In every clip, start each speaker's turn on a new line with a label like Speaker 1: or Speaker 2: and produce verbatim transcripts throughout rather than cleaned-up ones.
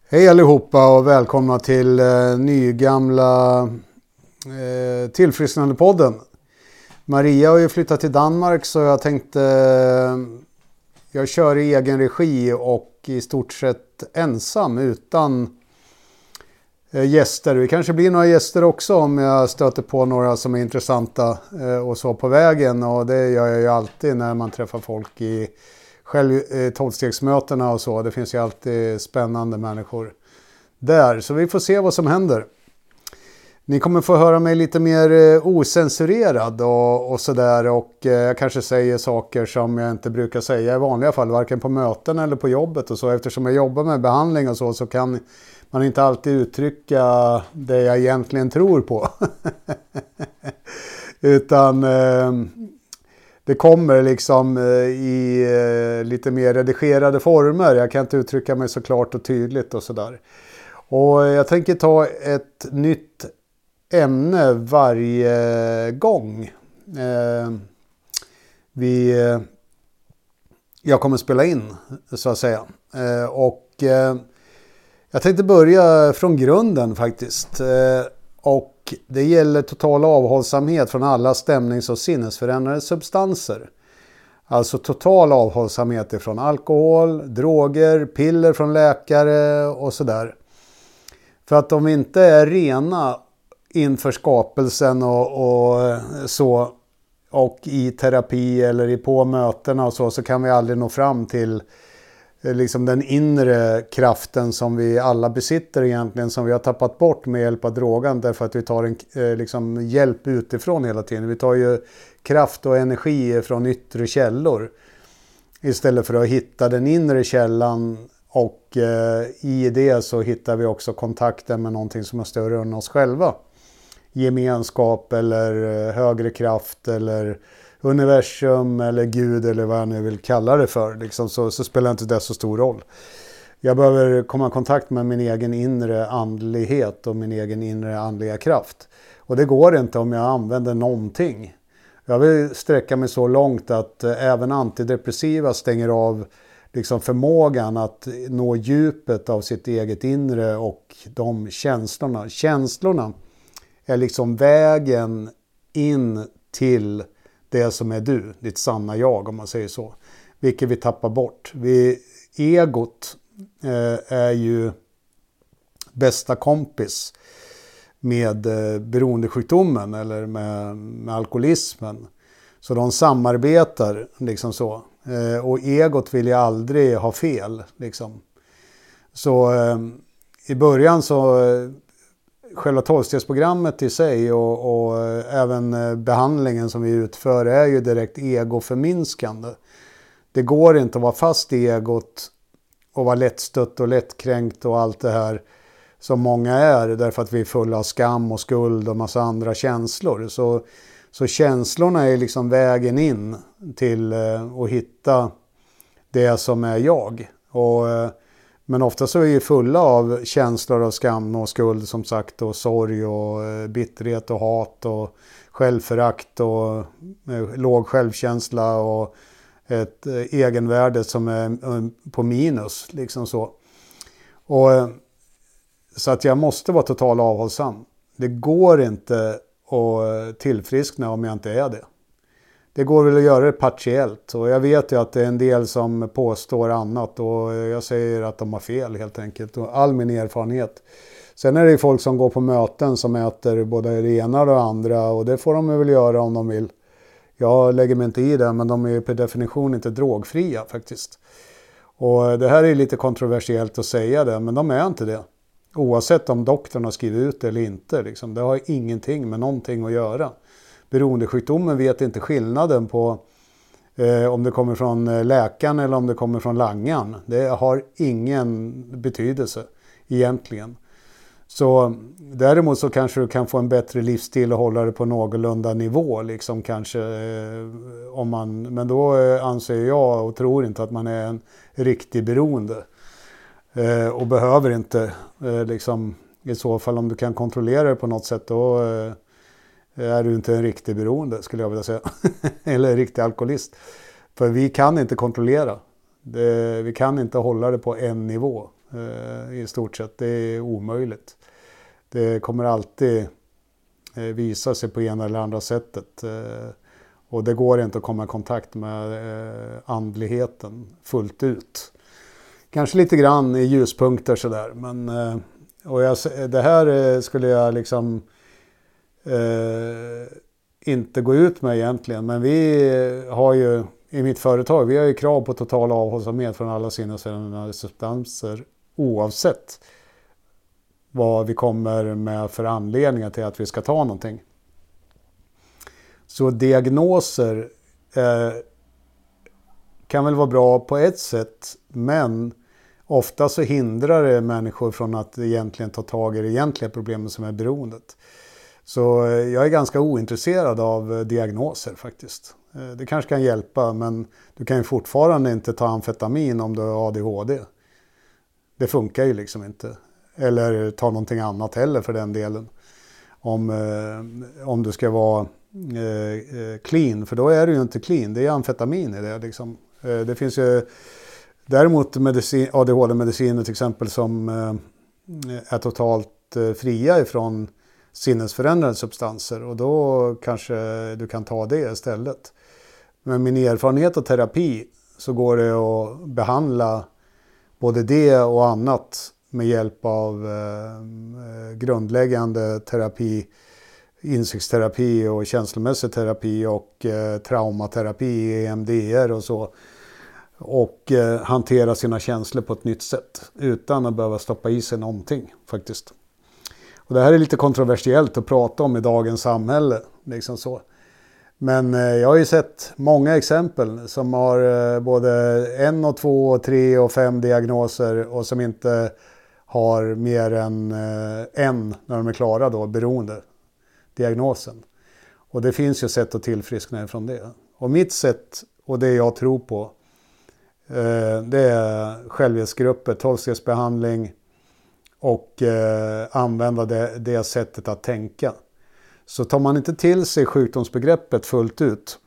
Speaker 1: Hej allihopa och välkomna till eh, nygamla eh, tillfrisknande-podden. Maria har ju flyttat till Danmark så jag tänkte eh, jag kör i egen regi och i stort sett ensam utan eh, gäster. Det kanske blir några gäster också om jag stöter på några som är intressanta eh, och så på vägen, och det gör jag ju alltid när man träffar folk i själv eh, tolvstegsmötena och så. Det finns ju alltid spännande människor där, så vi får se vad som händer. Ni kommer få höra mig lite mer eh, osensurerad och, och sådär, och eh, jag kanske säger saker som jag inte brukar säga i vanliga fall, varken på möten eller på jobbet och så. Eftersom jag jobbar med behandling och så, så kan man inte alltid uttrycka det jag egentligen tror på. Utan eh, det kommer liksom i lite mer redigerade former. Jag kan inte uttrycka mig så klart och tydligt och sådär. Och jag tänker ta ett nytt ämne varje gång eh, vi, jag kommer spela in, så att säga. Eh, och eh, jag tänkte börja från grunden faktiskt. Eh, och det gäller total avhållsamhet från alla stämnings- och sinnesförändrande substanser. Alltså total avhållsamhet ifrån alkohol, droger, piller från läkare och sådär. För att om vi inte är rena inför skapelsen och, och så, och i terapi eller i på mötena och så, så kan vi aldrig nå fram till liksom den inre kraften som vi alla besitter egentligen, som vi har tappat bort med hjälp av drogan, därför att vi tar en liksom hjälp utifrån hela tiden. Vi tar ju kraft och energi från yttre källor istället för att hitta den inre källan, och eh, i det så hittar vi också kontakten med någonting som är större än oss själva. Gemenskap eller högre kraft eller universum eller Gud eller vad jag nu vill kalla det för. Liksom, så, så spelar inte det så stor roll. Jag behöver komma i kontakt med min egen inre andlighet och min egen inre andliga kraft. Och det går inte om jag använder någonting. Jag vill sträcka mig så långt att eh, även antidepressiva stänger av liksom förmågan att nå djupet av sitt eget inre och de känslorna. Känslorna är liksom vägen in till det som är du, ditt sanna jag, om man säger så. Vilket vi tappar bort. Vi, egot eh, är ju bästa kompis med eh, beroendesjukdomen eller med, med alkoholismen. Så de samarbetar liksom så. Eh, och egot vill ju aldrig ha fel liksom. Så eh, i början så eh, själva tolvstegsprogrammet i sig och, och även behandlingen som vi utför är ju direkt egoförminskande. Det går inte att vara fast i egot och vara lättstött och lättkränkt och allt det här som många är, därför att vi är fulla av skam och skuld och massa andra känslor. Så, så känslorna är liksom vägen in till att hitta det som är jag. Och men ofta så är vi fulla av känslor av skam och skuld, som sagt, och sorg och bitterhet och hat och självförakt och låg självkänsla och ett egenvärde som är på minus liksom så. Och så att jag måste vara total avhållsam. Det går inte att tillfriskna om jag inte är det. Det går väl att göra det partiellt, och jag vet ju att det är en del som påstår annat, och jag säger att de har fel helt enkelt, och all min erfarenhet. Sen är det ju folk som går på möten som äter både det ena och det andra, och det får de väl göra om de vill. Jag lägger mig inte i det, men de är ju per definition inte drogfria faktiskt. Och det här är lite kontroversiellt att säga det, men de är inte det. Oavsett om doktorn har skrivit ut det eller inte. Liksom. Det har ingenting med någonting att göra. Beroendesjukdomen vet inte skillnaden på eh, om det kommer från läkaren eller om det kommer från langan. Det har ingen betydelse egentligen. Så däremot så kanske du kan få en bättre livsstil och hålla det på någorlunda nivå. Liksom, kanske, eh, om man, men då eh, anser jag och tror inte att man är en riktig beroende. Eh, och behöver inte, eh, liksom, i så fall om du kan kontrollera det på något sätt, då eh, är du inte en riktig beroende, skulle jag vilja säga. Eller en riktig alkoholist. För vi kan inte kontrollera. Det, vi kan inte hålla det på en nivå. eh, i stort sett. Det är omöjligt. Det kommer alltid eh, visa sig på ena eller andra sättet. Eh, och det går inte att komma i kontakt med eh, andligheten fullt ut. Kanske lite grann i ljuspunkter sådär. Men, eh, och jag, det här eh, skulle jag liksom eh, inte gå ut med egentligen. Men vi har ju i mitt företag, vi har ju krav på total avhållsamhet från alla sinnesförändrande substanser oavsett vad vi kommer med för anledningar till att vi ska ta någonting. Så diagnoser eh, kan väl vara bra på ett sätt, men ofta så hindrar det människor från att egentligen ta tag i det egentliga problemet som är beroendet. Så eh, jag är ganska ointresserad av eh, diagnoser faktiskt. Eh, det kanske kan hjälpa, men du kan ju fortfarande inte ta amfetamin om du har A D H D. Det funkar ju liksom inte. Eller ta någonting annat heller för den delen. Om, eh, om du ska vara eh, clean, för då är du ju inte clean. Det är amfetamin i det liksom. Eh, det finns ju däremot medicin, A D H D-mediciner till exempel som eh, är totalt eh, fria ifrån sinnesförändrande substanser. Och då kanske du kan ta det istället. Med min erfarenhet av terapi så går det att behandla både det och annat med hjälp av eh, grundläggande terapi, insiktsterapi och känslomässig terapi och eh, traumaterapi, E M D R och så. Och eh, hantera sina känslor på ett nytt sätt utan att behöva stoppa i sig någonting faktiskt. Och det här är lite kontroversiellt att prata om i dagens samhälle. Liksom så. Men eh, jag har ju sett många exempel som har eh, både en och två och tre och fem diagnoser och som inte har mer än eh, en när de är klara då, beroende diagnosen. Och det finns ju sätt att tillfriskna ifrån det. Och mitt sätt och det jag tror på eh, det är självhjälpsgrupper, tolvstegsbehandling och eh, använda det, det sättet att tänka. Så tar man inte till sig sjukdomsbegreppet fullt ut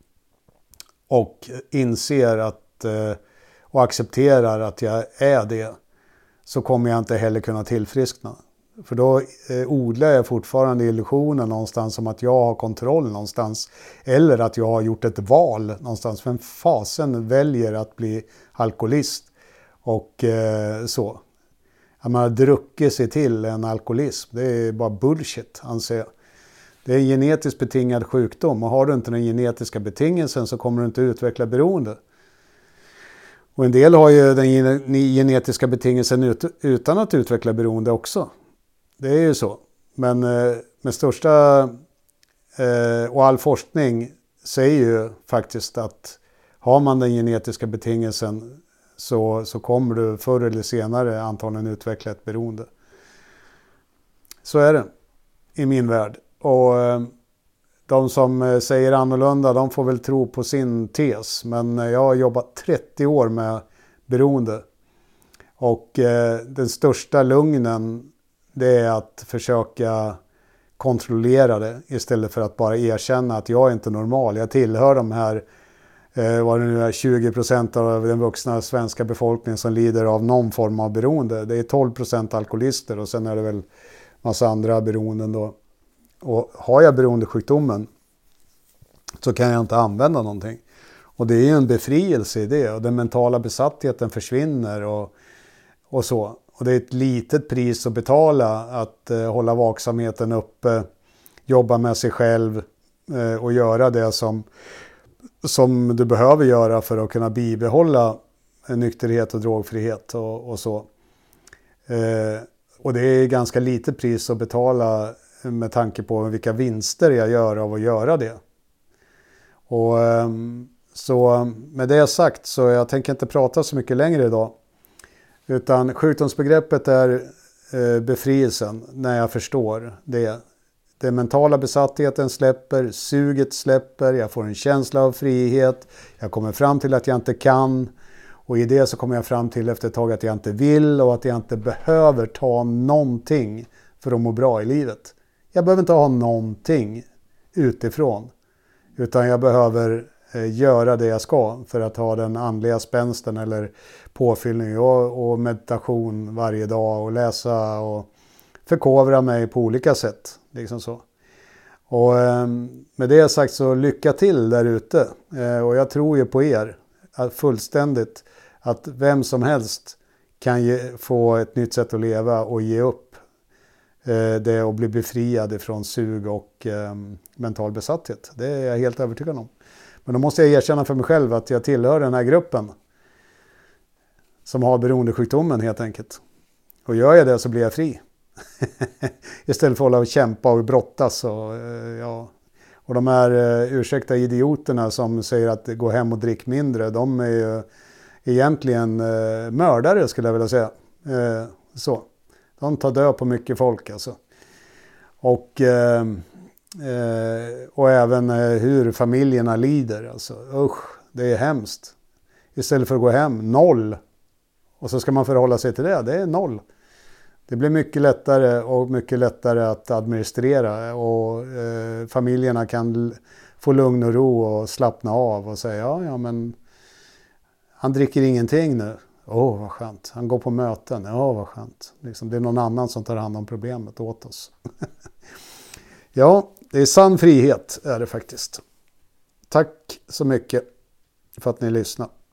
Speaker 1: och inser att eh, och accepterar att jag är det, så kommer jag inte heller kunna tillfriskna. För då eh, odlar jag fortfarande illusionen någonstans om att jag har kontroll någonstans. Eller att jag har gjort ett val någonstans. Men fasen väljer att bli alkoholist. Och eh, så. Att man har druckit sig till en alkoholism. Det är bara bullshit, anser jag. Det är en genetiskt betingad sjukdom. Och har du inte den genetiska betingelsen så kommer du inte utveckla beroende. Och en del har ju den genetiska betingelsen ut, utan att utveckla beroende också. Det är ju så. Men eh, med största eh, och all forskning säger ju faktiskt att har man den genetiska betingelsen så, så kommer du förr eller senare antagligen utveckla ett beroende. Så är det i min värld. Och eh, de som säger annorlunda, de får väl tro på sin tes. Men jag har jobbat trettio år med beroende. Och eh, den största lugnen, det är att försöka kontrollera det istället för att bara erkänna att jag är inte normal. Jag tillhör de här eh, vad det nu är, tjugo procent av den vuxna svenska befolkningen som lider av någon form av beroende. Det är tolv procent alkoholister och sen är det väl massa andra beroenden då. Och har jag beroendesjukdomen så kan jag inte använda någonting. Och det är ju en befrielse i det. Och den mentala besattheten försvinner och, och så. Och det är ett litet pris att betala att eh, hålla vaksamheten uppe, jobba med sig själv eh, och göra det som, som du behöver göra för att kunna bibehålla en nykterhet och drogfrihet och, och så. Eh, och det är ganska litet pris att betala med tanke på vilka vinster jag gör av att göra det. Och eh, så med det sagt så jag tänker inte prata så mycket längre idag. Utan sjukdomsbegreppet är eh, befrielsen när jag förstår det. Den mentala besattheten släpper, suget släpper, jag får en känsla av frihet. Jag kommer fram till att jag inte kan. Och i det så kommer jag fram till efter ett tag att jag inte vill och att jag inte behöver ta någonting för att må bra i livet. Jag behöver inte ha någonting utifrån. Utan jag behöver eh, göra det jag ska för att ha den andliga spänsten eller påfyllning och, och meditation varje dag och läsa och förkovra mig på olika sätt. Liksom så. Och eh, med det sagt så lycka till där ute. Eh, och jag tror ju på er att fullständigt att vem som helst kan ge, få ett nytt sätt att leva och ge upp eh, det och bli befriad från sug och eh, mental besatthet. Det är jag helt övertygad om. Men då måste jag erkänna för mig själv att jag tillhör den här gruppen som har beroendesjukdomen helt enkelt. Och gör jag det så blir jag fri. Istället för att hålla och kämpa och brottas. Och, ja. och de här uh, ursäkta idioterna som säger att gå hem och drick mindre. De är ju egentligen uh, mördare skulle jag vilja säga. Uh, så. De tar död på mycket folk alltså. Och, uh, uh, och även uh, hur familjerna lider. Alltså. Usch, det är hemskt. Istället för att gå hem, noll. Och så ska man förhålla sig till det. Det är noll. Det blir mycket lättare och mycket lättare att administrera och eh, familjerna kan få lugn och ro och slappna av och säga ja, ja men han dricker ingenting nu. Åh oh, vad skönt. Han går på möten. Ja oh, vad skönt. Liksom, det är någon annan som tar hand om problemet åt oss. Ja, det är sann frihet är det faktiskt. Tack så mycket för att ni lyssnar.